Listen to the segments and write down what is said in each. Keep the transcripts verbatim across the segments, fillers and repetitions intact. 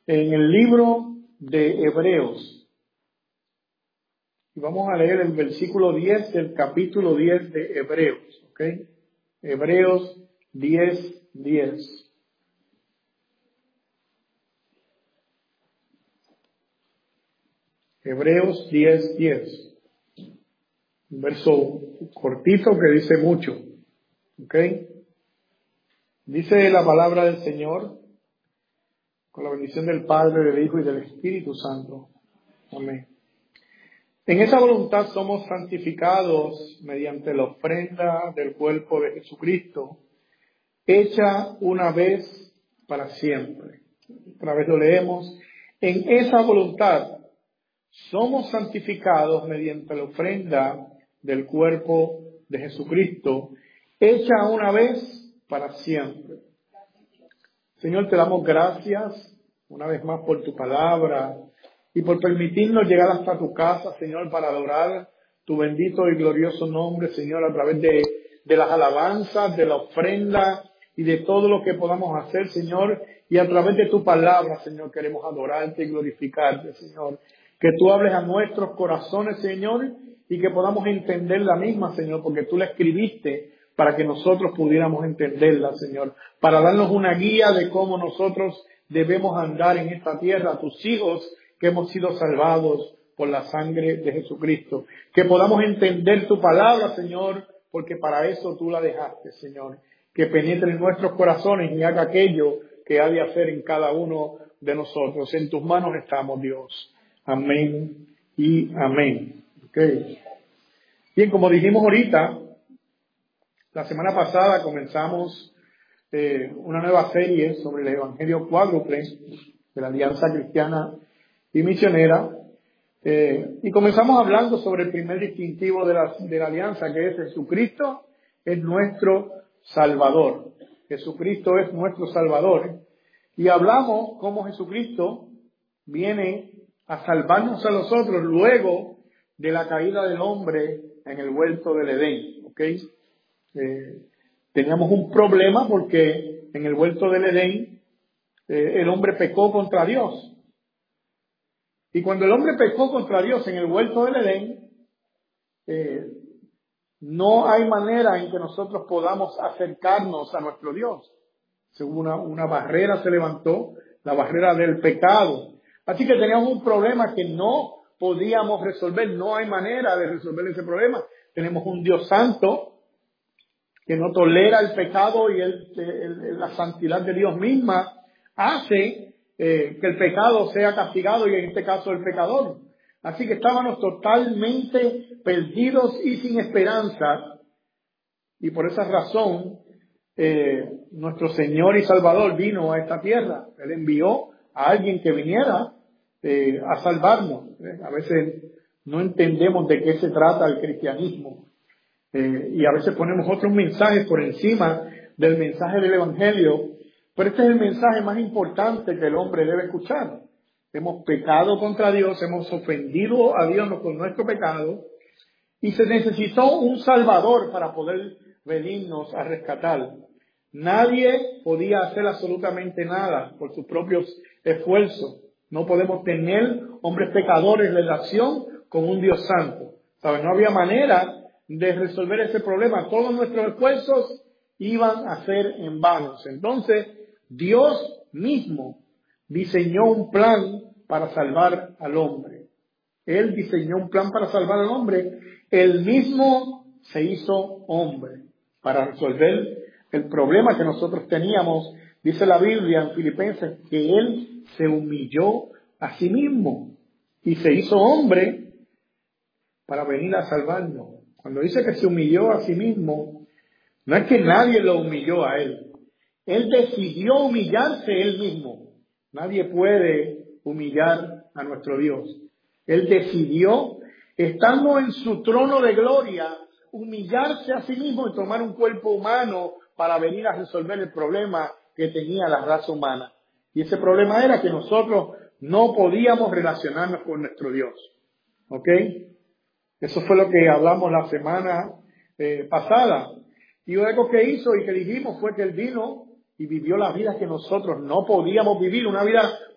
en el libro de Hebreos. Y vamos a leer el versículo diez del capítulo diez de Hebreos. ¿Ok? Hebreos diez, diez. Hebreos diez, diez. Un verso cortito que dice mucho. ¿Ok? Dice la palabra del Señor, con la bendición del Padre, del Hijo y del Espíritu Santo. Amén. En esa voluntad somos santificados mediante la ofrenda del cuerpo de Jesucristo, hecha una vez para siempre. Otra vez lo leemos. En esa voluntad somos santificados mediante la ofrenda del cuerpo de Jesucristo, hecha una vez para siempre. Señor, te damos gracias una vez más por tu palabra y por permitirnos llegar hasta tu casa, Señor, para adorar tu bendito y glorioso nombre, Señor, a través de, de las alabanzas, de la ofrenda y de todo lo que podamos hacer, Señor, y a través de tu palabra, Señor, queremos adorarte y glorificarte, Señor. Que tú hables a nuestros corazones, Señor, y que podamos entender la misma, Señor, porque tú la escribiste para que nosotros pudiéramos entenderla, Señor, para darnos una guía de cómo nosotros debemos andar en esta tierra, tus hijos que hemos sido salvados por la sangre de Jesucristo. Que podamos entender tu palabra, Señor, porque para eso tú la dejaste, Señor. Que penetre en nuestros corazones y haga aquello que ha de hacer en cada uno de nosotros. En tus manos estamos, Dios. Amén y amén. Okay. Bien, como dijimos ahorita, la semana pasada comenzamos eh, una nueva serie sobre el Evangelio cuádruple de la Alianza Cristiana y Misionera. Eh, y comenzamos hablando sobre el primer distintivo de la, de la alianza, que es Jesucristo es nuestro Salvador. Jesucristo es nuestro Salvador. Y hablamos cómo Jesucristo viene a salvarnos a nosotros luego de la caída del hombre en el huerto del Edén. ¿Ok? Eh, teníamos un problema porque en el huerto del Edén eh, el hombre pecó contra Dios. Y cuando el hombre pecó contra Dios en el huerto del Edén, eh, no hay manera en que nosotros podamos acercarnos a nuestro Dios. Una, una barrera se levantó, la barrera del pecado. Así que teníamos un problema que no podíamos resolver. No hay manera de resolver ese problema. Tenemos un Dios santo que no tolera el pecado y el, el, la santidad de Dios misma hace eh, que el pecado sea castigado y en este caso el pecador. Así que estábamos totalmente perdidos y sin esperanza, y por esa razón eh, nuestro Señor y Salvador vino a esta tierra. Él envió a alguien que viniera eh, a salvarnos. ¿eh? A veces no entendemos de qué se trata el cristianismo. Eh, y a veces ponemos otros mensajes por encima del mensaje del Evangelio, pero este es el mensaje más importante que el hombre debe escuchar. Hemos pecado contra Dios, hemos ofendido a Dios con nuestro pecado, y se necesitó un Salvador para poder venirnos a rescatar. Nadie podía hacer absolutamente nada por sus propios esfuerzos. No podemos tener hombres pecadores en relación con un Dios santo. ¿Sabe? No había manera de resolver ese problema. Todos nuestros esfuerzos iban a ser en vano. Entonces, Dios mismo diseñó un plan para salvar al hombre. Él diseñó un plan para salvar al hombre. Él mismo se hizo hombre para resolver el problema que nosotros teníamos. Dice la Biblia en Filipenses que Él se humilló a sí mismo y se hizo hombre para venir a salvarnos. Cuando dice que se humilló a sí mismo, no es que nadie lo humilló a Él. Él decidió humillarse Él mismo. Nadie puede humillar a nuestro Dios. Él decidió, estando en su trono de gloria, humillarse a sí mismo y tomar un cuerpo humano para venir a resolver el problema que tenía la raza humana. Y ese problema era que nosotros no podíamos relacionarnos con nuestro Dios. ¿Ok? Eso fue lo que hablamos la semana eh, pasada. Y algo que hizo y que dijimos fue que Él vino y vivió la vida que nosotros no podíamos vivir, una vida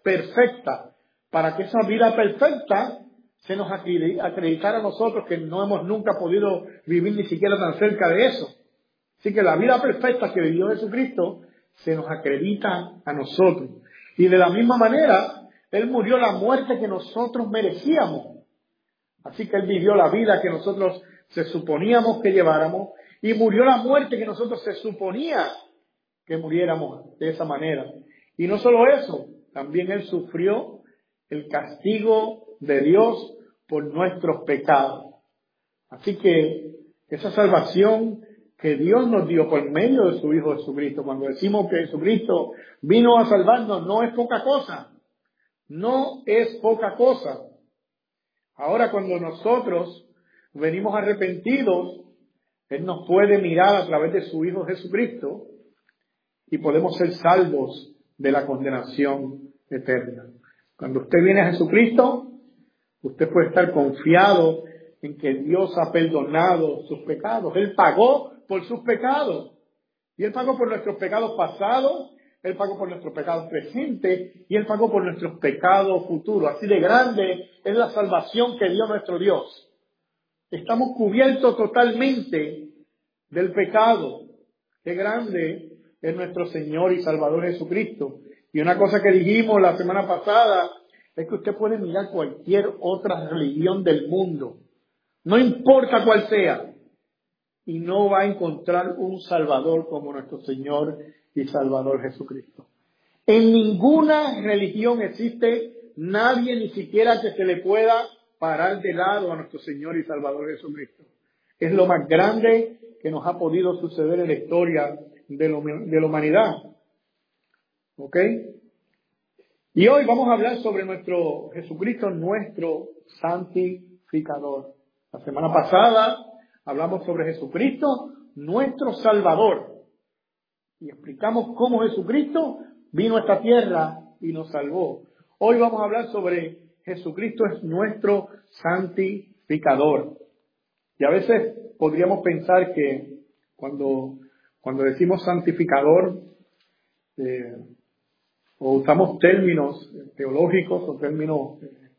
perfecta, para que esa vida perfecta se nos acreditara a nosotros, que no hemos nunca podido vivir ni siquiera tan cerca de eso. Así que la vida perfecta que vivió Jesucristo se nos acredita a nosotros. Y de la misma manera, Él murió la muerte que nosotros merecíamos. Así que Él vivió la vida que nosotros se suponíamos que lleváramos y murió la muerte que nosotros se suponía que muriéramos de esa manera. Y no solo eso, también Él sufrió el castigo de Dios por nuestros pecados. Así que esa salvación que Dios nos dio por medio de su Hijo Jesucristo, cuando decimos que Jesucristo vino a salvarnos, no es poca cosa. No es poca cosa. Ahora, cuando nosotros venimos arrepentidos, Él nos puede mirar a través de su Hijo Jesucristo y podemos ser salvos de la condenación eterna. Cuando usted viene a Jesucristo, usted puede estar confiado en que Dios ha perdonado sus pecados. Él pagó por sus pecados. Y Él pagó por nuestros pecados pasados, Él pagó por nuestros pecados presentes y Él pagó por nuestros pecados futuros. Así de grande es la salvación que dio nuestro Dios. Estamos cubiertos totalmente del pecado. Qué grande es nuestro Señor y Salvador Jesucristo. Y una cosa que dijimos la semana pasada es que usted puede mirar cualquier otra religión del mundo, no importa cuál sea, y no va a encontrar un Salvador como nuestro Señor y Salvador Jesucristo. En ninguna religión existe nadie ni siquiera que se le pueda parar de lado a nuestro Señor y Salvador Jesucristo. Es lo más grande que nos ha podido suceder en la historia de, lo, de la humanidad. ¿Ok? Y hoy vamos a hablar sobre nuestro Jesucristo, nuestro santificador. La semana pasada hablamos sobre Jesucristo, nuestro Salvador. Y explicamos cómo Jesucristo vino a esta tierra y nos salvó. Hoy vamos a hablar sobre Jesucristo es nuestro santificador. Y a veces podríamos pensar que cuando, cuando decimos santificador, eh, o usamos términos teológicos o términos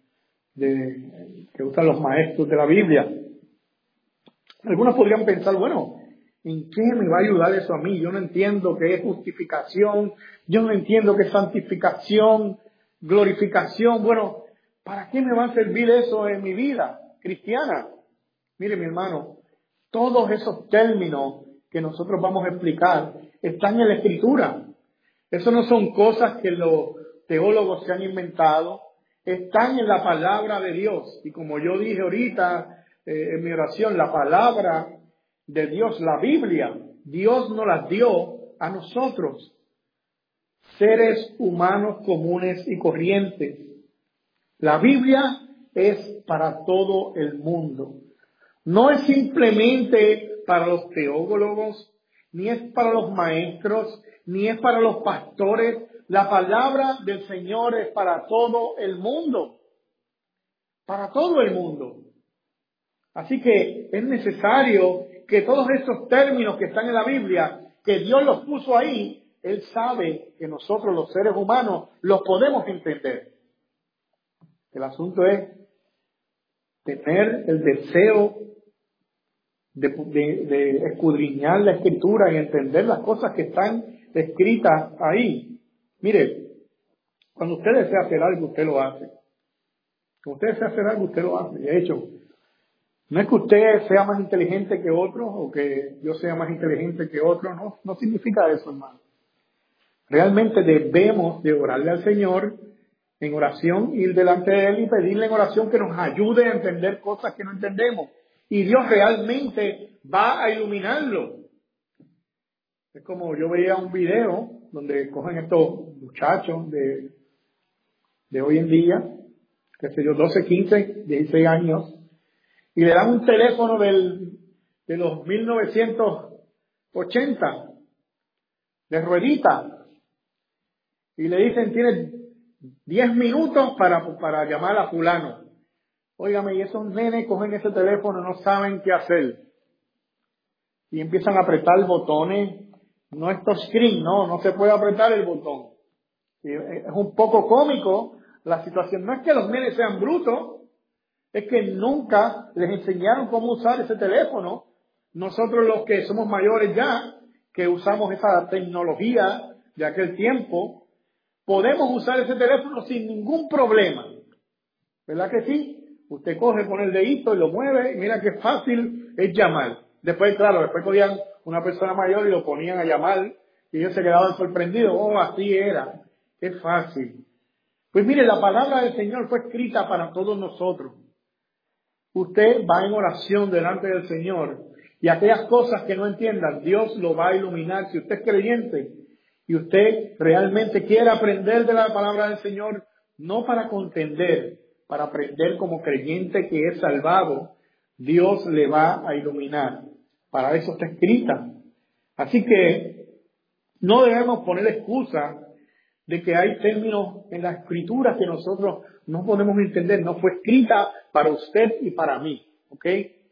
de, que usan los maestros de la Biblia, algunos podrían pensar, bueno, ¿en qué me va a ayudar eso a mí? Yo no entiendo qué es justificación, yo no entiendo qué es santificación, glorificación. Bueno, ¿para qué me va a servir eso en mi vida cristiana? Mire, mi hermano, todos esos términos que nosotros vamos a explicar están en la Escritura. Eso no son cosas que los teólogos se han inventado, están en la palabra de Dios. Y como yo dije ahorita eh, en mi oración, la palabra de Dios, la Biblia, Dios nos las dio a nosotros, seres humanos comunes y corrientes. La Biblia es para todo el mundo. No es simplemente para los teólogos, ni es para los maestros, ni es para los pastores. La palabra del Señor es para todo el mundo. Para todo el mundo. Así que es necesario que todos esos términos que están en la Biblia, que Dios los puso ahí, Él sabe que nosotros los seres humanos los podemos entender. El asunto es tener el deseo de, de, de escudriñar la Escritura y entender las cosas que están escritas ahí. Mire, cuando usted desea hacer algo, usted lo hace. Cuando usted desea hacer algo, usted lo hace. De hecho, no es que usted sea más inteligente que otro o que yo sea más inteligente que otro, no, no significa eso, hermano. Realmente debemos de orarle al Señor en oración, ir delante de Él y pedirle en oración que nos ayude a entender cosas que no entendemos. Y Dios realmente va a iluminarlo. Es como yo veía un video donde cogen estos muchachos de, de hoy en día, qué sé yo, doce, quince, dieciséis años, y le dan un teléfono del, de los mil novecientos ochenta, de ruedita, y le dicen, tienes diez minutos para, para llamar a fulano. Óigame, y esos nenes cogen ese teléfono, no saben qué hacer. Y empiezan a apretar botones, no es touchscreen, no, no se puede apretar el botón. Y es un poco cómico la situación. No es que los nenes sean brutos, es que nunca les enseñaron cómo usar ese teléfono. Nosotros los que somos mayores ya, que usamos esa tecnología de aquel tiempo, podemos usar ese teléfono sin ningún problema. ¿Verdad que sí? Usted coge, pone el dedito y lo mueve, y mira qué fácil es llamar. Después, claro, después cogían una persona mayor y lo ponían a llamar, y ellos se quedaban sorprendidos. Oh, así era. Qué fácil. Pues mire, la palabra del Señor fue escrita para todos nosotros. Usted va en oración delante del Señor, y aquellas cosas que no entiendan, Dios lo va a iluminar. Si usted es creyente y usted realmente quiere aprender de la palabra del Señor, no para contender, para aprender como creyente que es salvado, Dios le va a iluminar. Para eso está escrita. Así que no debemos poner excusa de que hay términos en la Escritura que nosotros no podemos entender. No fue escrita para usted y para mí. ¿Ok?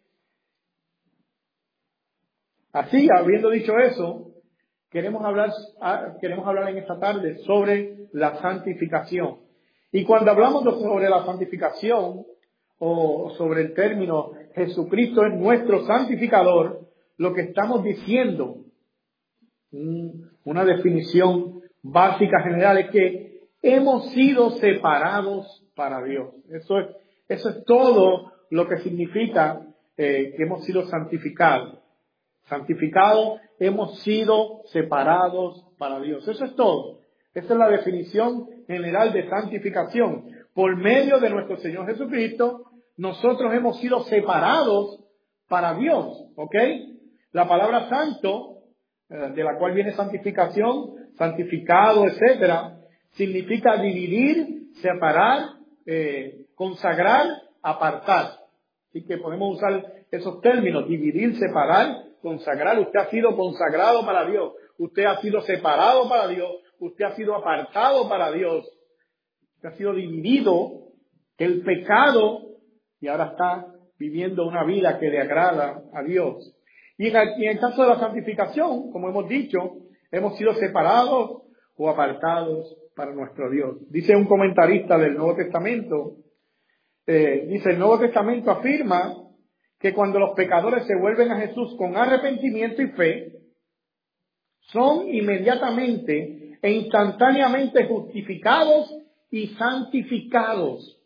Así, habiendo dicho eso, queremos hablar, queremos hablar en esta tarde sobre la santificación. Y cuando hablamos sobre la santificación, o sobre el término Jesucristo es nuestro santificador, lo que estamos diciendo, una definición básica general, es que hemos sido separados para Dios. Eso es, eso es todo lo que significa eh, que hemos sido santificados. Santificados, hemos sido separados para Dios. Eso es todo. Esa es la definición general de santificación. Por medio de nuestro Señor Jesucristo, nosotros hemos sido separados para Dios. ¿Ok? La palabra santo, eh, de la cual viene santificación, santificado, etcétera, significa dividir, separar, eh, consagrar, apartar. Así que podemos usar esos términos: dividir, separar, consagrar. Usted ha sido consagrado para Dios. Usted ha sido separado para Dios. Usted ha sido apartado para Dios. Usted ha sido dividido del pecado y ahora está viviendo una vida que le agrada a Dios. Y en el, y en el caso de la santificación, como hemos dicho, hemos sido separados o apartados para nuestro Dios. Dice un comentarista del Nuevo Testamento, eh, dice: el Nuevo Testamento afirma que cuando los pecadores se vuelven a Jesús con arrepentimiento y fe, son inmediatamente e instantáneamente justificados y santificados.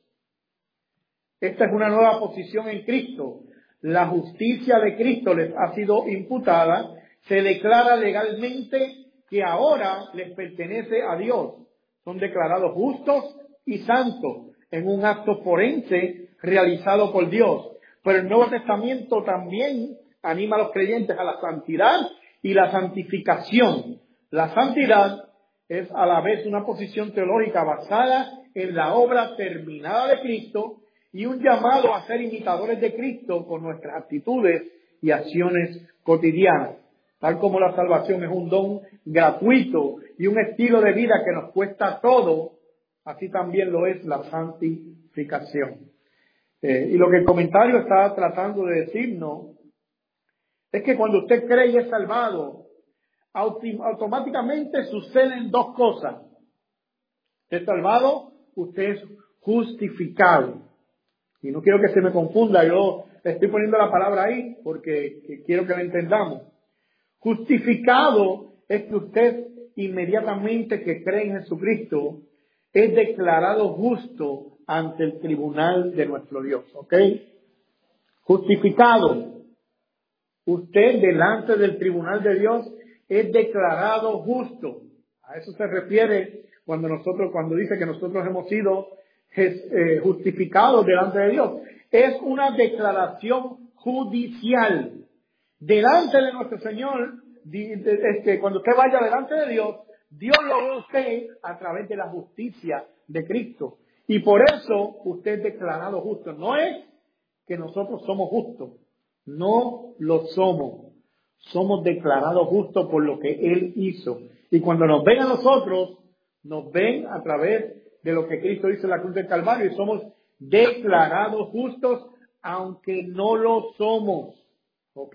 Esta es una nueva posición en Cristo. La justicia de Cristo les ha sido imputada. Se declara legalmente que ahora les pertenece a Dios. Son declarados justos y santos en un acto forense realizado por Dios. Pero el Nuevo Testamento también anima a los creyentes a la santidad y la santificación. La santidad es a la vez una posición teológica basada en la obra terminada de Cristo y un llamado a ser imitadores de Cristo con nuestras actitudes y acciones cotidianas. Tal como la salvación es un don gratuito y un estilo de vida que nos cuesta todo, así también lo es la santificación. Eh, y lo que el comentario está tratando de decirnos es que cuando usted cree y es salvado, automáticamente suceden dos cosas. Usted es salvado, usted es justificado. Y no quiero que se me confunda, yo estoy poniendo la palabra ahí porque quiero que la entendamos. Justificado es que usted inmediatamente que cree en Jesucristo es declarado justo ante el tribunal de nuestro Dios. ¿Ok? Justificado. Usted delante del tribunal de Dios es declarado justo. A eso se refiere cuando nosotros, cuando dice que nosotros hemos sido eh, justificados delante de Dios. Es una declaración judicial. Delante de nuestro Señor, este, cuando usted vaya delante de Dios, Dios lo ve a usted a través de la justicia de Cristo. Y por eso usted es declarado justo. No es que nosotros somos justos. No lo somos. Somos declarados justos por lo que Él hizo. Y cuando nos ven a nosotros, nos ven a través de lo que Cristo hizo en la cruz del Calvario. Y somos declarados justos aunque no lo somos. ¿Ok?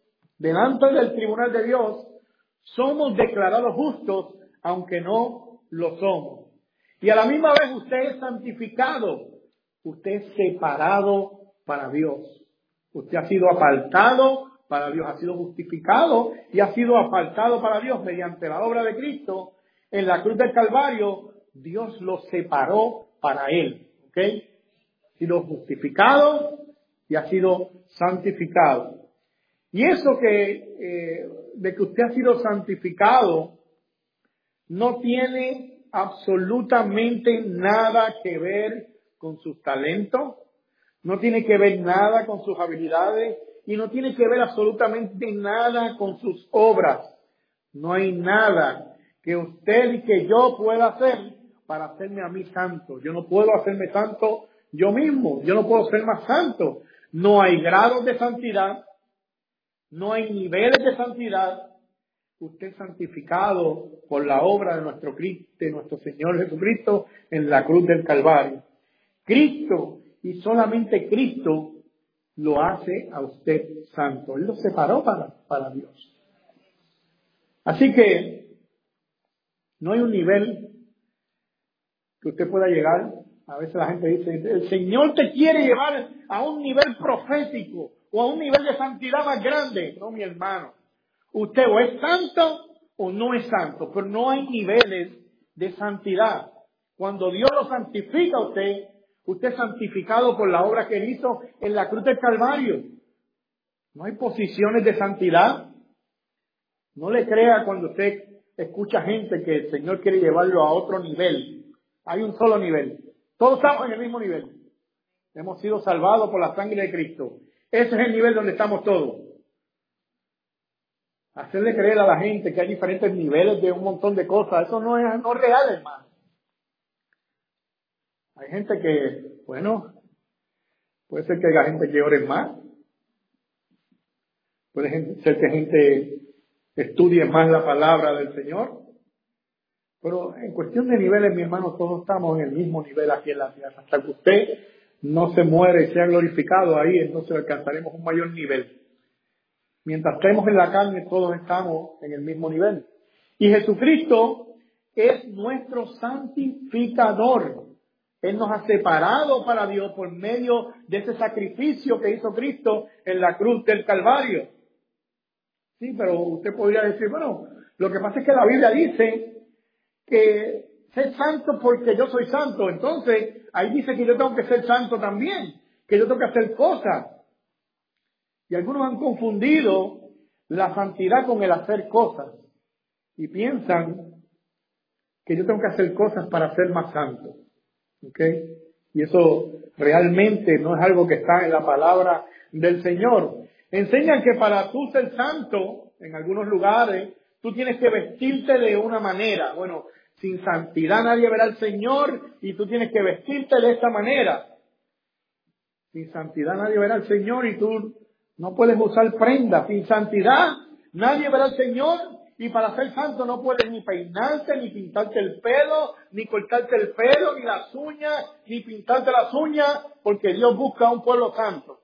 Delante del tribunal de Dios, somos declarados justos aunque no lo somos. Y a la misma vez usted es santificado. Usted es separado para Dios. Usted ha sido apartado para Dios, ha sido justificado y ha sido apartado para Dios mediante la obra de Cristo en la cruz del Calvario. Dios lo separó para Él. ¿Ok? Ha sido justificado y ha sido santificado. Y eso que, eh, de que usted ha sido santificado, no tiene absolutamente nada que ver con sus talentos, no tiene que ver nada con sus habilidades y no tiene que ver absolutamente nada con sus obras. No hay nada que usted y que yo pueda hacer para hacerme a mí santo. Yo no puedo hacerme santo yo mismo, yo no puedo ser más santo. No hay grados de santidad, no hay niveles de santidad. Usted es santificado por la obra de nuestro Cristo, de nuestro Señor Jesucristo en la cruz del Calvario. Cristo y solamente Cristo lo hace a usted santo. Él lo separó para, para Dios. Así que no hay un nivel que usted pueda llegar. A veces la gente dice, el Señor te quiere llevar a un nivel profético o a un nivel de santidad más grande. No, mi hermano. Usted o es santo o no es santo, pero no hay niveles de santidad. Cuando Dios lo santifica a usted, usted es santificado por la obra que Él hizo en la cruz del Calvario. No hay posiciones de santidad. No le crea cuando usted escucha gente que el Señor quiere llevarlo a otro nivel. Hay un solo nivel. Todos estamos en el mismo nivel. Hemos sido salvados por la sangre de Cristo. Ese es el nivel donde estamos todos. Hacerle creer a la gente que hay diferentes niveles de un montón de cosas, eso no es, no es real, hermano. Hay gente que, bueno, puede ser que haya gente que ore más. Puede ser que gente estudie más la palabra del Señor. Pero en cuestión de niveles, mi hermano, todos estamos en el mismo nivel aquí en la tierra. Hasta que usted no se muere y sea glorificado ahí, entonces alcanzaremos un mayor nivel. Mientras estemos en la carne, todos estamos en el mismo nivel. Y Jesucristo es nuestro santificador. Él nos ha separado para Dios por medio de ese sacrificio que hizo Cristo en la cruz del Calvario. Sí, pero usted podría decir, bueno, lo que pasa es que la Biblia dice que sé santo porque yo soy santo. Entonces, ahí dice que yo tengo que ser santo también, que yo tengo que hacer cosas. Y algunos han confundido la santidad con el hacer cosas. Y piensan que yo tengo que hacer cosas para ser más santo. ¿Ok? Y eso realmente no es algo que está en la palabra del Señor. Enseñan que para tú ser santo, en algunos lugares, tú tienes que vestirte de una manera. Bueno, sin santidad nadie verá al Señor y tú tienes que vestirte de esta manera. Sin santidad nadie verá al Señor y tú no puedes usar prendas. Sin santidad nadie verá al Señor y para ser santo no puedes ni peinarte, ni pintarte el pelo, ni cortarte el pelo, ni las uñas, ni pintarte las uñas, porque Dios busca a un pueblo santo.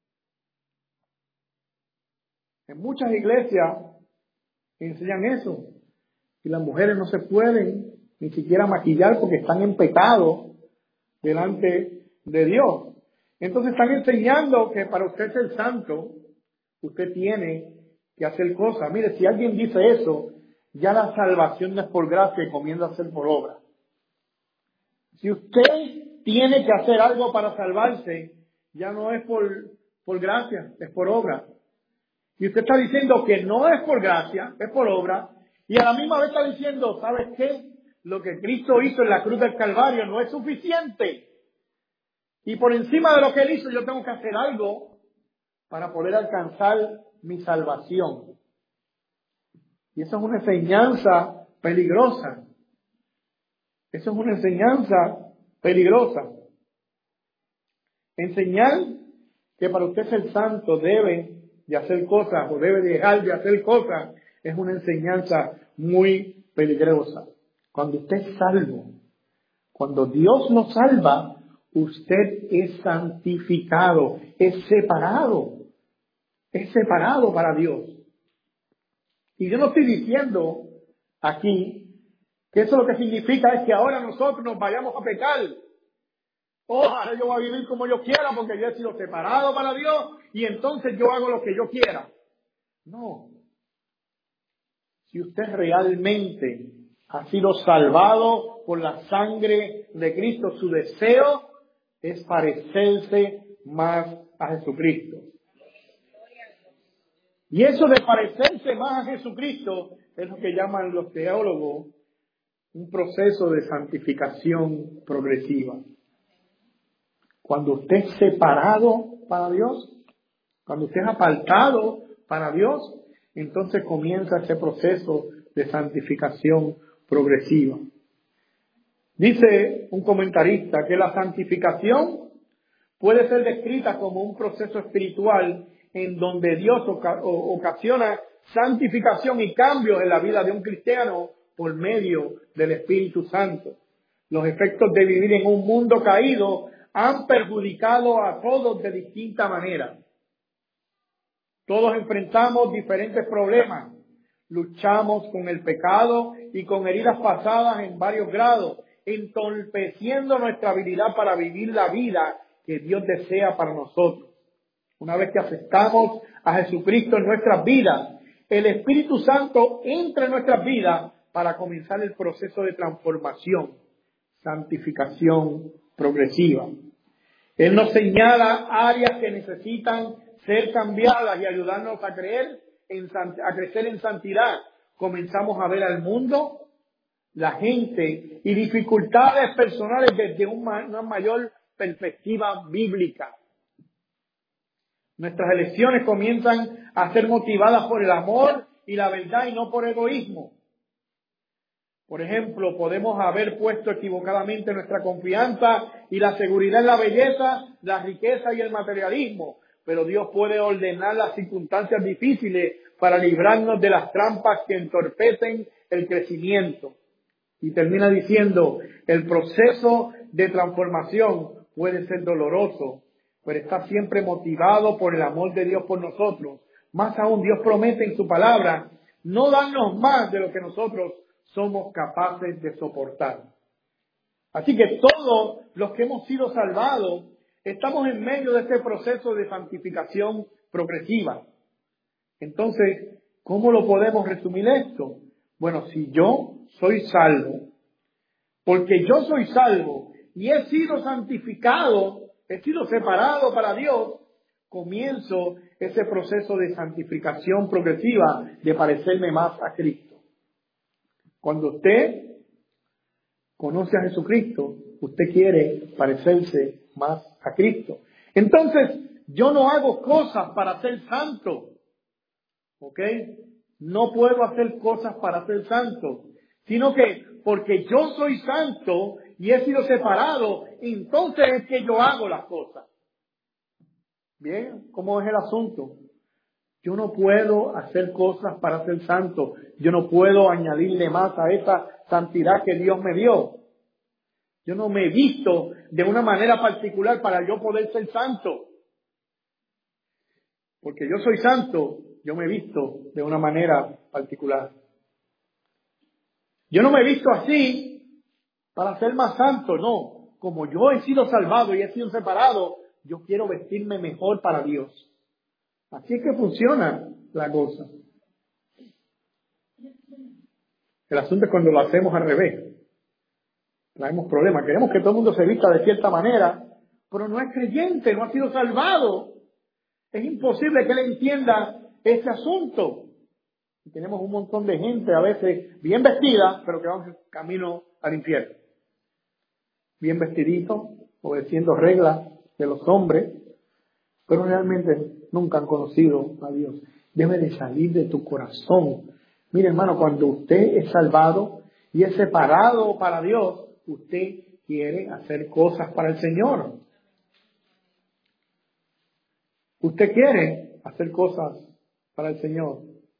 En muchas iglesias enseñan eso. Y las mujeres no se pueden ni siquiera maquillar porque están en pecado delante de Dios. Entonces están enseñando que para usted ser santo, usted tiene que hacer cosas. Mire, si alguien dice eso, ya la salvación no es por gracia y comienza a ser por obra. Si usted tiene que hacer algo para salvarse, ya no es por, por gracia, es por obra. Y usted está diciendo que no es por gracia, es por obra, y a la misma vez está diciendo, ¿sabes qué? Lo que Cristo hizo en la cruz del Calvario no es suficiente. Y por encima de lo que Él hizo, yo tengo que hacer algo para poder alcanzar mi salvación. Y eso es una enseñanza peligrosa. Eso es una enseñanza peligrosa. Enseñar que para usted ser santo debe de hacer cosas o debe dejar de hacer cosas es una enseñanza muy peligrosa. Cuando usted es salvo, cuando Dios lo salva, usted es santificado, es separado, es separado para Dios. Y yo no estoy diciendo aquí Que eso lo que significa es que ahora nosotros nos vayamos a pecar. Oh, ahora yo voy a vivir como yo quiera porque yo he sido separado para Dios y entonces yo hago lo que yo quiera. No. Si usted realmente ha sido salvado por la sangre de Cristo, su deseo es parecerse más a Jesucristo. Y eso de parecerse más a Jesucristo es lo que llaman los teólogos un proceso de santificación progresiva. Cuando usted es separado para Dios, cuando usted es apartado para Dios, entonces comienza ese proceso de santificación progresiva. Dice un comentarista que la santificación puede ser descrita como un proceso espiritual en donde Dios oca- ocasiona santificación y cambios en la vida de un cristiano por medio del Espíritu Santo. Los efectos de vivir en un mundo caído han perjudicado a todos de distinta manera. Todos enfrentamos diferentes problemas. Luchamos con el pecado y con heridas pasadas en varios grados, entorpeciendo nuestra habilidad para vivir la vida que Dios desea para nosotros. Una vez que aceptamos a Jesucristo en nuestras vidas, el Espíritu Santo entra en nuestras vidas para comenzar el proceso de transformación, santificación progresiva. Él nos señala áreas que necesitan ser cambiadas y ayudarnos a creer en, a crecer en santidad. Comenzamos a ver al mundo, la gente y dificultades personales desde una mayor perspectiva bíblica. Nuestras elecciones comienzan a ser motivadas por el amor y la verdad y no por egoísmo. Por ejemplo, podemos haber puesto equivocadamente nuestra confianza y la seguridad en la belleza, la riqueza y el materialismo, pero Dios puede ordenar las circunstancias difíciles para librarnos de las trampas que entorpecen el crecimiento. Y termina diciendo, el proceso de transformación puede ser doloroso, pero está siempre motivado por el amor de Dios por nosotros. Más aún, Dios promete en su palabra no darnos más de lo que nosotros somos capaces de soportar. Así que todos los que hemos sido salvados estamos en medio de este proceso de santificación progresiva. Entonces, ¿cómo lo podemos resumir esto? Bueno, si yo soy salvo, porque yo soy salvo y he sido santificado, he sido separado para Dios, comienzo ese proceso de santificación progresiva de parecerme más a Cristo. Cuando usted conoce a Jesucristo, usted quiere parecerse más a Cristo. Entonces, yo no hago cosas para ser santo. ¿Ok? No puedo hacer cosas para ser santo. Sino que porque yo soy santo y he sido separado, entonces es que yo hago las cosas. Bien, ¿cómo es el asunto? Yo no puedo hacer cosas para ser santo. Yo no puedo añadirle más a esa santidad que Dios me dio. Yo no me he visto de una manera particular para yo poder ser santo. Porque yo soy santo, yo me he visto de una manera particular. Yo no me he visto así para ser más santo, no. Como yo he sido salvado y he sido separado, yo quiero vestirme mejor para Dios. Así es que funciona la cosa. El asunto es cuando lo hacemos al revés. Traemos problemas. Queremos que todo el mundo se vista de cierta manera, pero no es creyente, no ha sido salvado. Es imposible que él entienda ese asunto. Y tenemos un montón de gente a veces bien vestida, pero que van camino al infierno. Bien vestidito, obedeciendo reglas de los hombres, pero realmente nunca han conocido a Dios. Debe de salir de tu corazón. Mire, hermano, cuando usted es salvado y es separado para Dios, usted quiere hacer cosas para el Señor. Usted quiere hacer cosas para el Señor.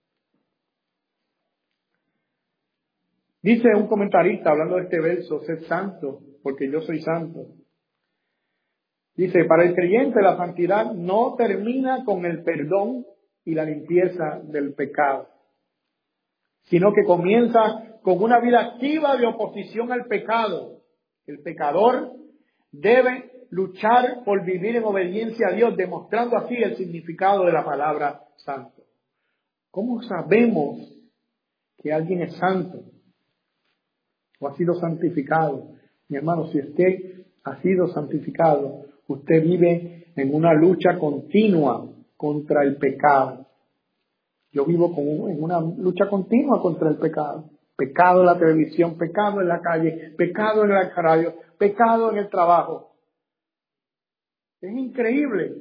Dice un comentarista hablando de este verso, ser santo, porque yo soy santo. Dice, para el creyente la santidad no termina con el perdón y la limpieza del pecado, sino que comienza con una vida activa de oposición al pecado. El pecador debe luchar por vivir en obediencia a Dios, demostrando así el significado de la palabra santo. ¿Cómo sabemos que alguien es santo o ha sido santificado? Mi hermano, si usted ha sido santificado, usted vive en una lucha continua contra el pecado. Yo vivo con, en una lucha continua contra el pecado. Pecado en la televisión, pecado en la calle, pecado en el radio, pecado en el trabajo. Es increíble.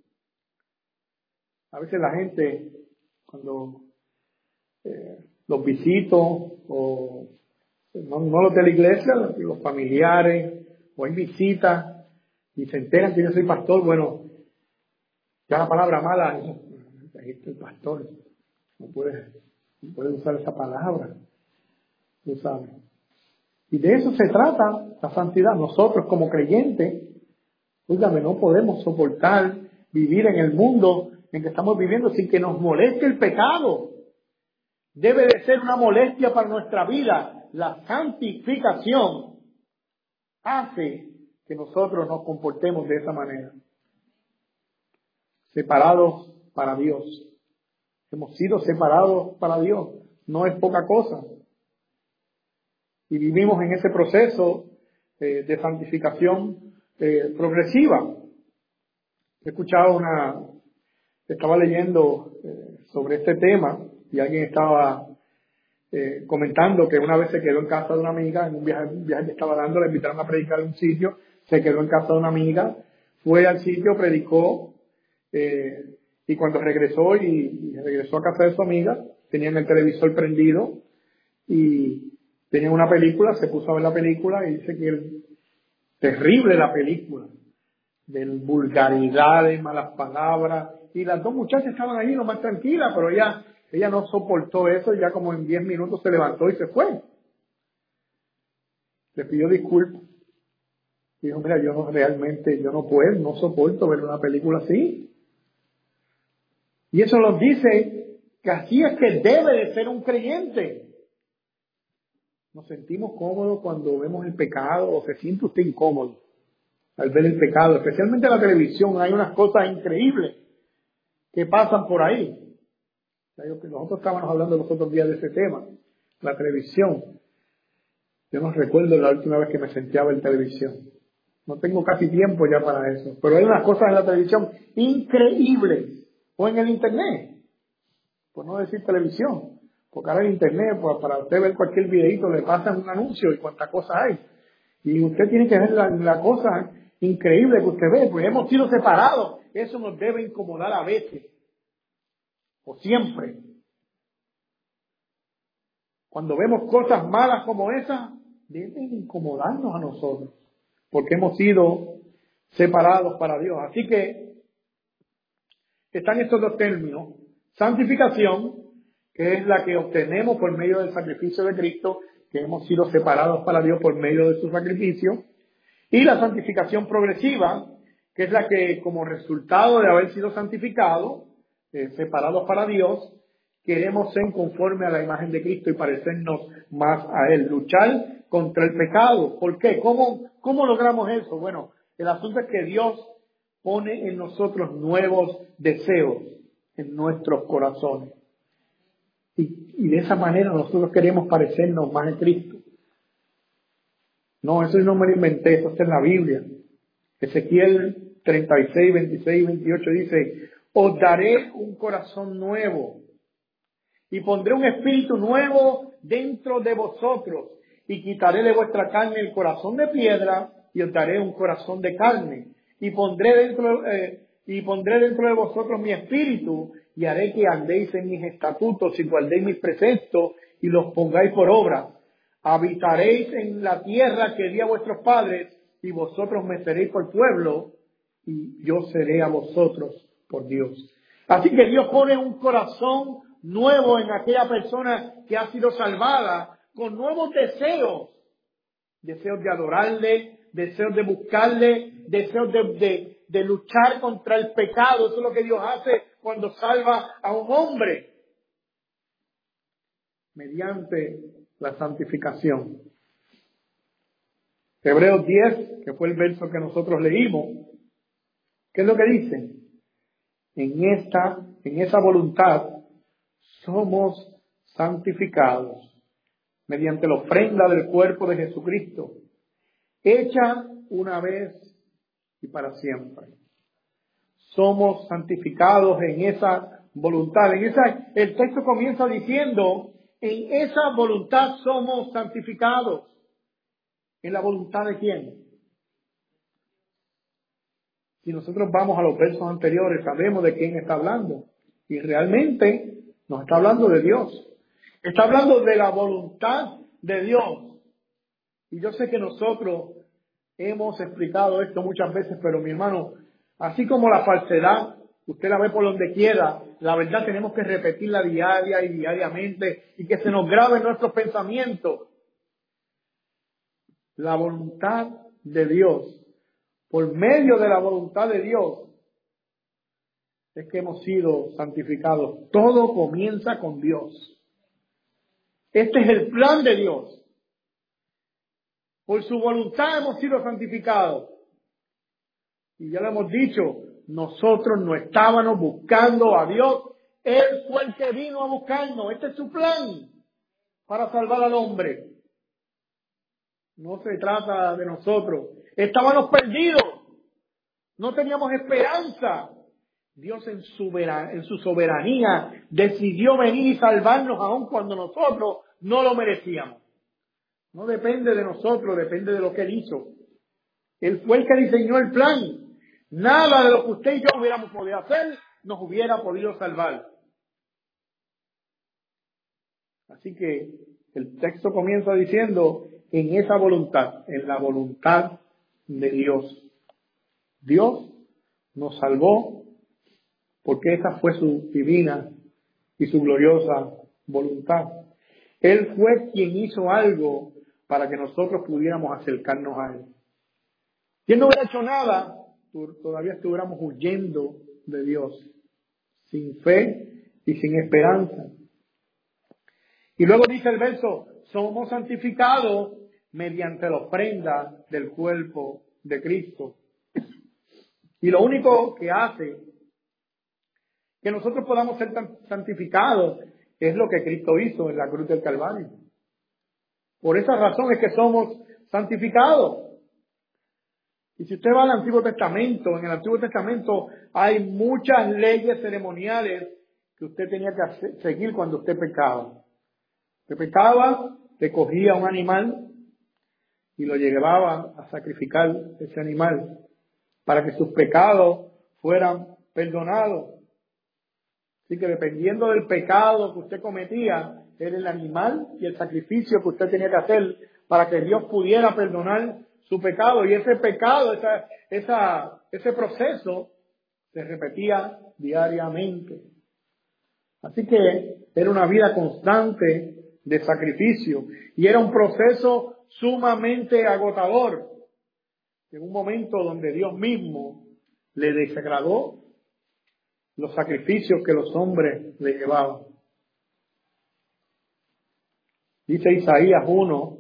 A veces la gente, cuando eh, los visito, o no, no los de la iglesia, los, los familiares, o hay visitas, y se enteran que yo soy pastor, bueno, ya la palabra mala, este el pastor, no puede, no puede usar esa palabra, tú sabes. Y de eso se trata la santidad. Nosotros como creyentes, óigame, no podemos soportar vivir en el mundo en que estamos viviendo sin que nos moleste el pecado. Debe de ser una molestia para nuestra vida. La santificación hace que nosotros nos comportemos de esa manera. Separados para Dios. Hemos sido separados para Dios. No es poca cosa. Y vivimos en ese proceso eh, de santificación eh, progresiva. He escuchado una... Estaba leyendo eh, sobre este tema y alguien estaba eh, comentando que una vez se quedó en casa de una amiga, en un viaje, un viaje que estaba dando, le invitaron a predicar en un sitio, se quedó en casa de una amiga, fue al sitio, predicó, eh, y cuando regresó y, y regresó a casa de su amiga, tenían el televisor prendido y tenían una película, se puso a ver la película y dice que es terrible la película, de vulgaridades, malas palabras, y las dos muchachas estaban ahí lo más tranquilas, pero ella, ella no soportó eso, y ya como en diez minutos se levantó y se fue. Le pidió disculpas. Dijo, mira, yo no, realmente, yo no puedo, no soporto ver una película así. Y eso nos dice que así es que debe de ser un creyente. Nos sentimos cómodos cuando vemos el pecado, o se siente usted incómodo al ver el pecado, especialmente en la televisión. Hay unas cosas increíbles que pasan por ahí. Nosotros estábamos hablando los otros días de ese tema, la televisión. Yo no recuerdo la última vez que me senté a ver televisión. No tengo casi tiempo ya para eso. Pero hay unas cosas en la televisión increíbles. O en el internet. Por no decir televisión. Porque ahora en internet, pues, para usted ver cualquier videito, le pasan un anuncio y cuántas cosas hay. Y usted tiene que ver la, la cosa increíble que usted ve. Pues hemos sido separados. Eso nos debe incomodar a veces. O siempre. Cuando vemos cosas malas como esas, deben incomodarnos a nosotros. Porque hemos sido separados para Dios. Así que están estos dos términos. Santificación, que es la que obtenemos por medio del sacrificio de Cristo, que hemos sido separados para Dios por medio de su sacrificio. Y la santificación progresiva, que es la que como resultado de haber sido santificados, eh, separados para Dios, queremos ser conforme a la imagen de Cristo y parecernos más a Él. Luchar contra el pecado. ¿Por qué? ¿Cómo, cómo logramos eso? Bueno, el asunto es que Dios pone en nosotros nuevos deseos en nuestros corazones. Y, y de esa manera nosotros queremos parecernos más a Cristo. No, eso no me lo inventé, eso está en la Biblia. Ezequiel treinta y seis, veintiséis y veintiocho dice, os daré un corazón nuevo y pondré un espíritu nuevo dentro de vosotros y quitaré de vuestra carne el corazón de piedra y os daré un corazón de carne y pondré dentro, eh, y pondré dentro de vosotros mi espíritu y haré que andéis en mis estatutos y guardéis mis preceptos y los pongáis por obra. Habitaréis en la tierra que di a vuestros padres y vosotros me seréis por pueblo y yo seré a vosotros por Dios. Así que Dios pone un corazón nuevo en aquella persona que ha sido salvada con nuevos deseos. Deseos de adorarle, deseos de buscarle, deseos de, de, de luchar contra el pecado. Eso es lo que Dios hace cuando salva a un hombre. mediante la santificación. Hebreos diez, que fue el verso que nosotros leímos, ¿qué es lo que dice? En esta, en esa voluntad somos santificados mediante la ofrenda del cuerpo de Jesucristo, hecha una vez y para siempre. Somos santificados en esa voluntad. En esa, el texto comienza diciendo, en esa voluntad somos santificados. ¿En la voluntad de quién? Si nosotros vamos a los versos anteriores, sabemos de quién está hablando. Y realmente nos está hablando de Dios. Está hablando de la voluntad de Dios. Y yo sé que nosotros hemos explicado esto muchas veces, pero mi hermano, así como la falsedad, usted la ve por donde quiera, la verdad tenemos que repetirla diaria y diariamente y que se nos grabe en nuestros pensamientos. La voluntad de Dios, por medio de la voluntad de Dios, es que hemos sido santificados. Todo comienza con Dios. Este es el plan de Dios. Por su voluntad hemos sido santificados. Y ya lo hemos dicho, nosotros no estábamos buscando a Dios. Él fue el que vino a buscarnos. Este es su plan para salvar al hombre. No se trata de nosotros. Estábamos perdidos. No teníamos esperanza. Dios en su, vera- en su soberanía decidió venir y salvarnos aun cuando nosotros no lo merecíamos. No depende de nosotros, depende de lo que Él hizo. Él fue el que diseñó el plan. Nada de lo que usted y yo hubiéramos podido hacer nos hubiera podido salvar. Así que el texto comienza diciendo, en esa voluntad, en la voluntad de Dios. Dios nos salvó porque esa fue su divina y su gloriosa voluntad. Él fue quien hizo algo para que nosotros pudiéramos acercarnos a Él. Si Él no hubiera hecho nada, todavía estuviéramos huyendo de Dios, sin fe y sin esperanza. Y luego dice el verso, somos santificados mediante la ofrenda del cuerpo de Cristo. Y lo único que hace que nosotros podamos ser santificados es lo que Cristo hizo en la cruz del Calvario. Por esa razón es que somos santificados. Y si usted va al Antiguo Testamento, en el Antiguo Testamento hay muchas leyes ceremoniales que usted tenía que hacer, seguir cuando usted pecaba. Usted pecaba, te cogía un animal y lo llevaba a sacrificar ese animal para que sus pecados fueran perdonados. Así que dependiendo del pecado que usted cometía, era el animal y el sacrificio que usted tenía que hacer para que Dios pudiera perdonar su pecado. Y ese pecado, esa, esa, ese proceso se repetía diariamente. Así que era una vida constante de sacrificio y era un proceso sumamente agotador. En un momento donde Dios mismo le desagradó los sacrificios que los hombres le llevaban. Dice Isaías uno,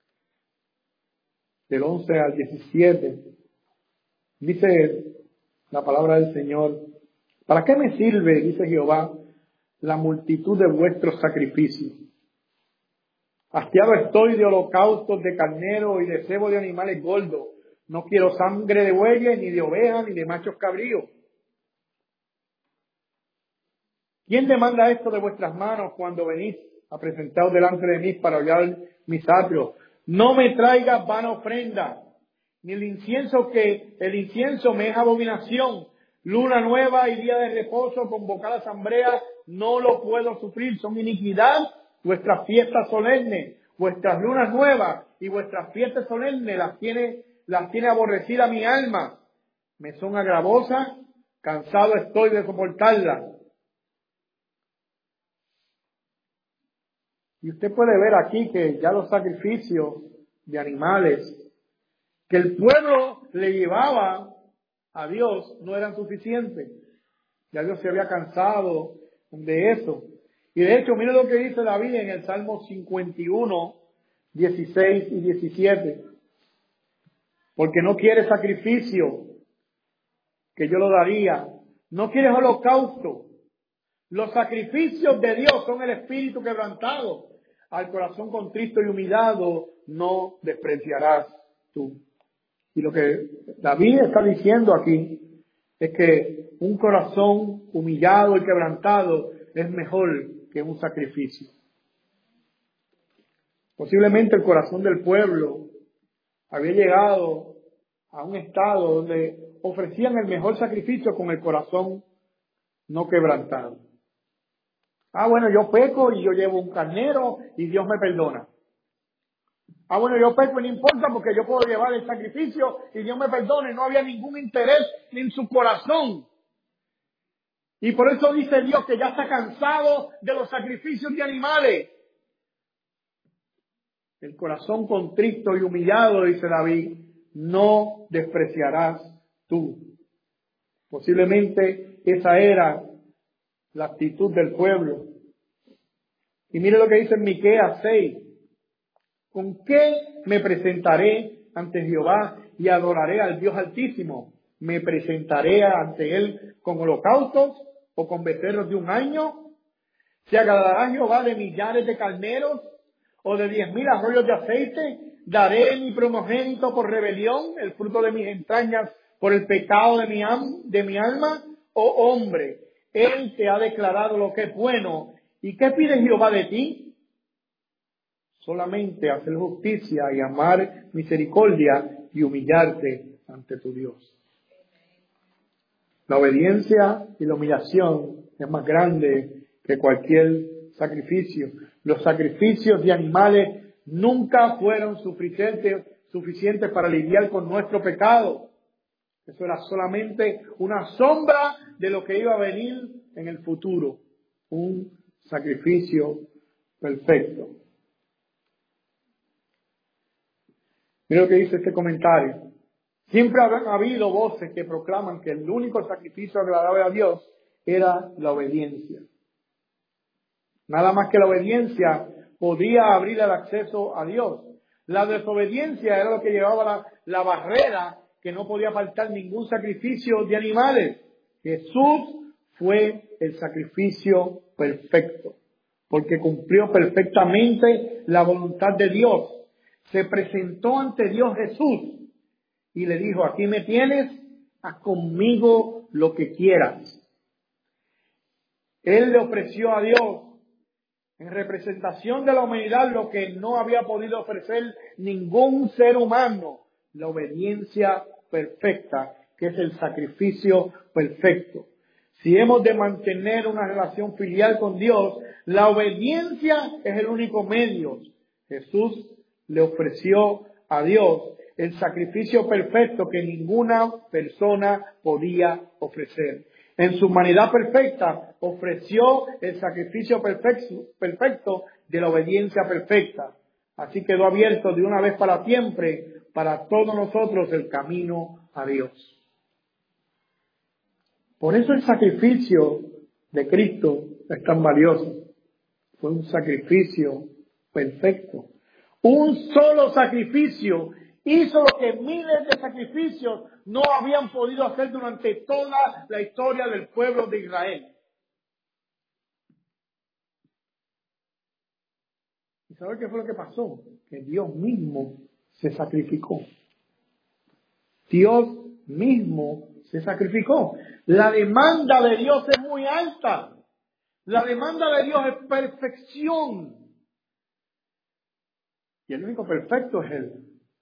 del once al diecisiete, dice la palabra del Señor, ¿para qué me sirve, dice Jehová, la multitud de vuestros sacrificios? Hastiado estoy de holocaustos de carnero y de cebo de animales gordos. No quiero sangre de bueyes, ni de ovejas, ni de machos cabríos. ¿Quién demanda esto de vuestras manos cuando venís a presentaros delante de mí para hollar mis atrios? No me traigas vana ofrenda, ni el incienso que el incienso me es abominación. Luna nueva y día de reposo, convocar asamblea, no lo puedo sufrir. Son iniquidad vuestras fiestas solemnes, vuestras lunas nuevas y vuestras fiestas solemnes las tiene, las tiene aborrecida mi alma. Me son agravosas, cansado estoy de soportarlas. Y usted puede ver aquí que ya los sacrificios de animales que el pueblo le llevaba a Dios no eran suficientes. Ya Dios se había cansado de eso. Y de hecho, mire lo que dice David en el Salmo cincuenta y uno, dieciséis y diecisiete. Porque no quiere sacrificio, que yo lo daría. No quiere holocausto. Los sacrificios de Dios son el espíritu quebrantado. Al corazón contrito y humillado no despreciarás tú. Y lo que David está diciendo aquí es que un corazón humillado y quebrantado es mejor que un sacrificio. Posiblemente el corazón del pueblo había llegado a un estado donde ofrecían el mejor sacrificio con el corazón no quebrantado. Ah, bueno, yo peco y yo llevo un carnero y Dios me perdona. Ah, bueno, yo peco y no importa porque yo puedo llevar el sacrificio y Dios me perdona. Y no había ningún interés ni en su corazón. Y por eso dice Dios que ya está cansado de los sacrificios de animales. El corazón contrito y humillado, dice David, no despreciarás tú. Posiblemente esa era la actitud del pueblo. Y mire lo que dice en Miqueas seis. ¿Con qué me presentaré ante Jehová y adoraré al Dios Altísimo? ¿Me presentaré ante Él con holocaustos o con becerros de un año? ¿Se agradará Jehová de millares de carneros o de diez mil arroyos de aceite? ¿Daré mi primogénito por rebelión, el fruto de mis entrañas por el pecado de mi, am- de mi alma? Oh hombre, Él te ha declarado lo que es bueno. ¿Y qué pide Jehová de ti? Solamente hacer justicia y amar misericordia y humillarte ante tu Dios. La obediencia y la humillación es más grande que cualquier sacrificio. Los sacrificios de animales nunca fueron suficientes, suficientes para lidiar con nuestro pecado. Eso era solamente una sombra de lo que iba a venir en el futuro. Un sacrificio perfecto. Mira lo que dice este comentario. Siempre habrán habido voces que proclaman que el único sacrificio agradable a Dios era la obediencia. Nada más que la obediencia podía abrir el acceso a Dios. La desobediencia era lo que llevaba la, la barrera que no podía faltar ningún sacrificio de animales. Jesús fue el sacrificio perfecto, porque cumplió perfectamente la voluntad de Dios. Se presentó ante Dios Jesús y le dijo, aquí me tienes, haz conmigo lo que quieras. Él le ofreció a Dios en representación de la humanidad lo que no había podido ofrecer ningún ser humano, la obediencia perfecta, que es el sacrificio perfecto. Si hemos de mantener una relación filial con Dios, la obediencia es el único medio. Jesús le ofreció a Dios el sacrificio perfecto que ninguna persona podía ofrecer. En su humanidad perfecta ofreció el sacrificio perfecto, perfecto de la obediencia perfecta. Así quedó abierto de una vez para siempre para todos nosotros el camino a Dios. Por eso el sacrificio de Cristo es tan valioso. Fue un sacrificio perfecto. Un solo sacrificio hizo lo que miles de sacrificios no habían podido hacer durante toda la historia del pueblo de Israel. ¿Y sabe qué fue lo que pasó? Que Dios mismo se sacrificó. Dios mismo se sacrificó. La demanda de Dios es muy alta. La demanda de Dios es perfección. Y el único perfecto es Él.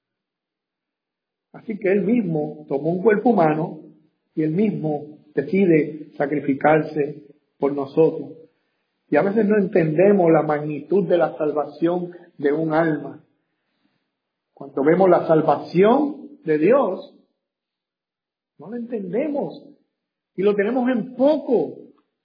Así que Él mismo tomó un cuerpo humano y Él mismo decide sacrificarse por nosotros. Y a veces no entendemos la magnitud de la salvación de un alma. Cuando vemos la salvación de Dios, no lo entendemos y lo tenemos en poco.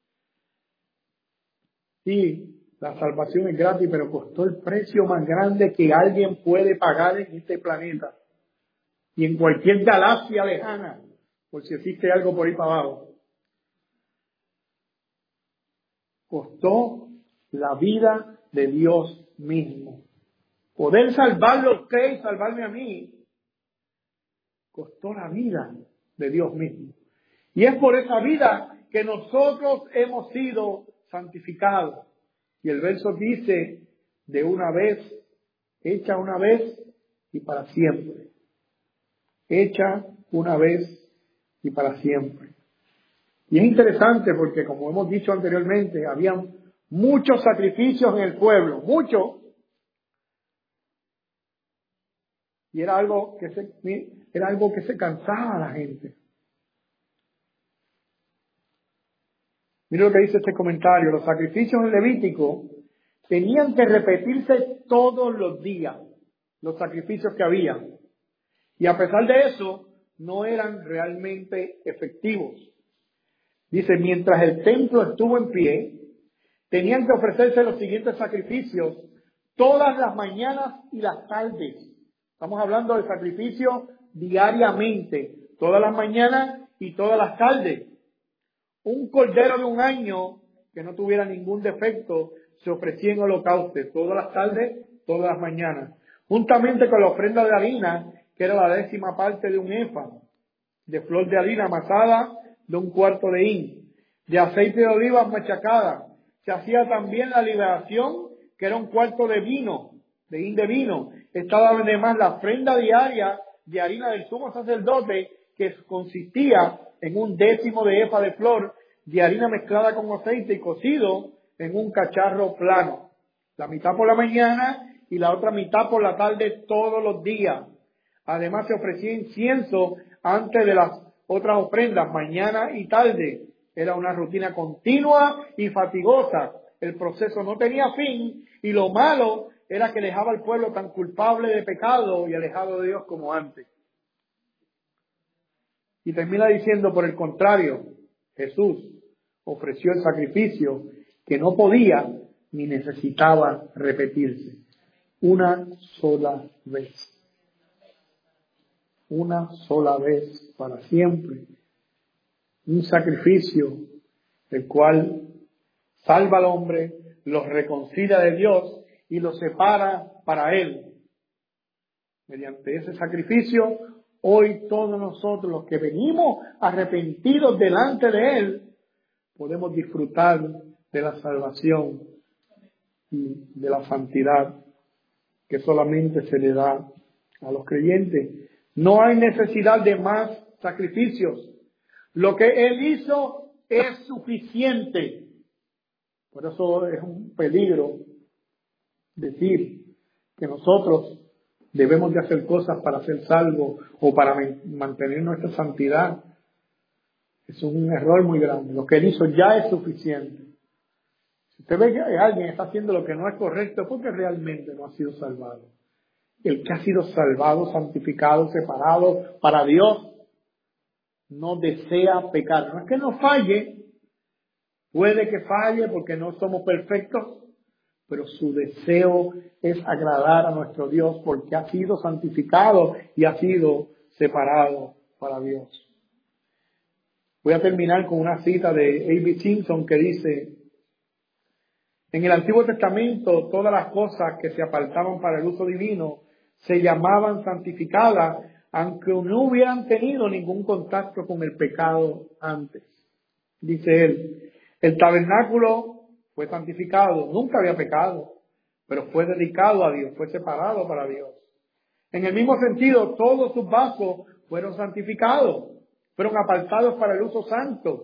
Sí, la salvación es gratis, pero costó el precio más grande que alguien puede pagar en este planeta. Y en cualquier galaxia lejana, por si existe algo por ahí para abajo. Costó la vida de Dios mismo. Poder salvarlo a usted y salvarme a mí costó la vida de Dios mismo. Y es por esa vida que nosotros hemos sido santificados. Y el verso dice, de una vez, hecha una vez y para siempre. Hecha una vez y para siempre. Y es interesante porque, como hemos dicho anteriormente, habían muchos sacrificios en el pueblo, muchos. Y era algo que se, era algo que se cansaba a la gente. Mira lo que dice este comentario. Los sacrificios en Levítico tenían que repetirse todos los días, los sacrificios que había. Y a pesar de eso, no eran realmente efectivos. Dice, mientras el templo estuvo en pie, tenían que ofrecerse los siguientes sacrificios todas las mañanas y las tardes. Estamos hablando de sacrificio diariamente, todas las mañanas y todas las tardes. Un cordero de un año que no tuviera ningún defecto se ofrecía en holocausto todas las tardes, todas las mañanas. Juntamente con la ofrenda de harina, que era la décima parte de un efa, de flor de harina amasada de un cuarto de hin, de aceite de olivas machacada. Se hacía también la liberación, que era un cuarto de vino, de hin de vino. Estaba además la ofrenda diaria de harina del sumo sacerdote, que consistía en un décimo de efa de flor de harina mezclada con aceite y cocido en un cacharro plano. La mitad por la mañana y la otra mitad por la tarde todos los días. Además se ofrecía incienso antes de las otras ofrendas, mañana y tarde. Era una rutina continua y fatigosa. El proceso no tenía fin y lo malo era que dejaba al pueblo tan culpable de pecado y alejado de Dios como antes. Y termina diciendo, por el contrario, Jesús ofreció el sacrificio que no podía ni necesitaba repetirse. Una sola vez. Una sola vez para siempre. Un sacrificio el cual salva al hombre, los reconcilia de Dios y los separa para Él. Mediante ese sacrificio, hoy todos nosotros los que venimos arrepentidos delante de Él, podemos disfrutar de la salvación y de la santidad que solamente se le da a los creyentes. No hay necesidad de más sacrificios. Lo que Él hizo es suficiente. Por eso es un peligro decir que nosotros debemos de hacer cosas para ser salvos o para mantener nuestra santidad. Es un error muy grande. Lo que Él hizo ya es suficiente. Si usted ve que alguien está haciendo lo que no es correcto, es porque realmente no ha sido salvado. El que ha sido salvado, santificado, separado para Dios, no desea pecar. No es que no falle, puede que falle porque no somos perfectos, pero su deseo es agradar a nuestro Dios porque ha sido santificado y ha sido separado para Dios. Voy a terminar con una cita de A B Simpson que dice, en el Antiguo Testamento todas las cosas que se apartaban para el uso divino se llamaban santificadas, aunque no hubieran tenido ningún contacto con el pecado antes. Dice él, el tabernáculo fue santificado, nunca había pecado, pero fue dedicado a Dios, fue separado para Dios. En el mismo sentido, todos sus vasos fueron santificados, fueron apartados para el uso santo.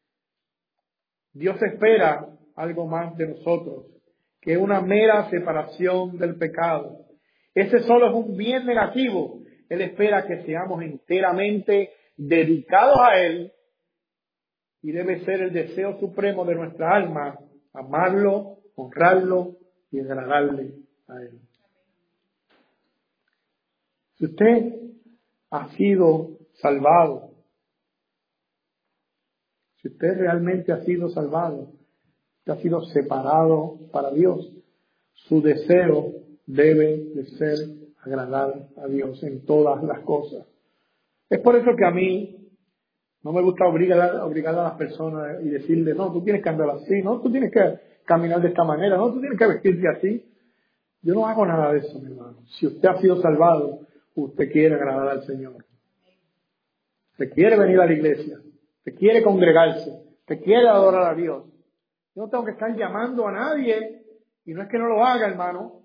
Dios espera algo más de nosotros, que una mera separación del pecado. Ese solo es un bien negativo. Él espera que seamos enteramente dedicados a Él y debe ser el deseo supremo de nuestra alma, amarlo, honrarlo y agradarle a Él. Si usted ha sido salvado, si usted realmente ha sido salvado, usted ha sido separado para Dios, su deseo debe de ser agradar a Dios en todas las cosas. Es por eso que a mí no me gusta obligar, obligar a las personas y decirle, no, tú tienes que andar así, no, tú tienes que, caminar de esta manera, no, tú tienes que vestirte así. Yo no hago nada de eso, mi hermano. Si usted ha sido salvado, usted quiere agradar al Señor. Usted quiere venir a la iglesia, usted quiere congregarse, usted quiere adorar a Dios. Yo no tengo que estar llamando a nadie, y no es que no lo haga, hermano.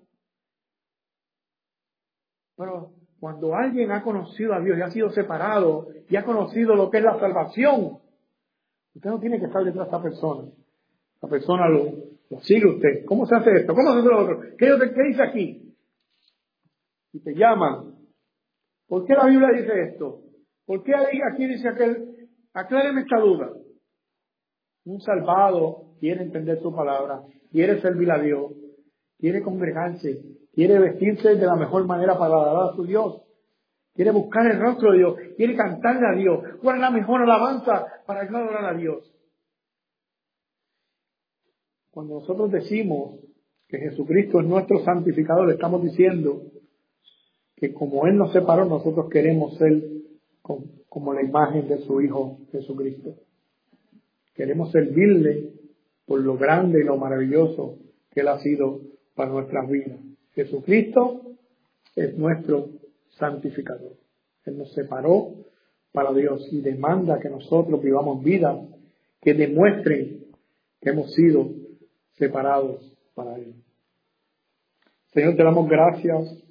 Pero cuando alguien ha conocido a Dios y ha sido separado y ha conocido lo que es la salvación, usted no tiene que estar detrás de esta persona. La persona lo, lo sigue usted. ¿Cómo se hace esto? ¿Cómo se hace lo otro? ¿Qué, qué dice aquí? Y te llaman. ¿Por qué la Biblia dice esto? ¿Por qué aquí dice aquel? Acláreme esta duda. Un salvado quiere entender su palabra, quiere servir a Dios, quiere congregarse, quiere vestirse de la mejor manera para adorar a su Dios, quiere buscar el rostro de Dios, quiere cantarle a Dios. ¿Cuál es la mejor alabanza para adorar a Dios? Cuando nosotros decimos que Jesucristo es nuestro santificador, le estamos diciendo que como Él nos separó, nosotros queremos ser como la imagen de su Hijo Jesucristo. Queremos servirle por lo grande y lo maravilloso que Él ha sido para nuestras vidas. Jesucristo es nuestro santificador. Él nos separó para Dios y demanda que nosotros vivamos vidas que demuestren que hemos sido separados para Él. Señor, te damos gracias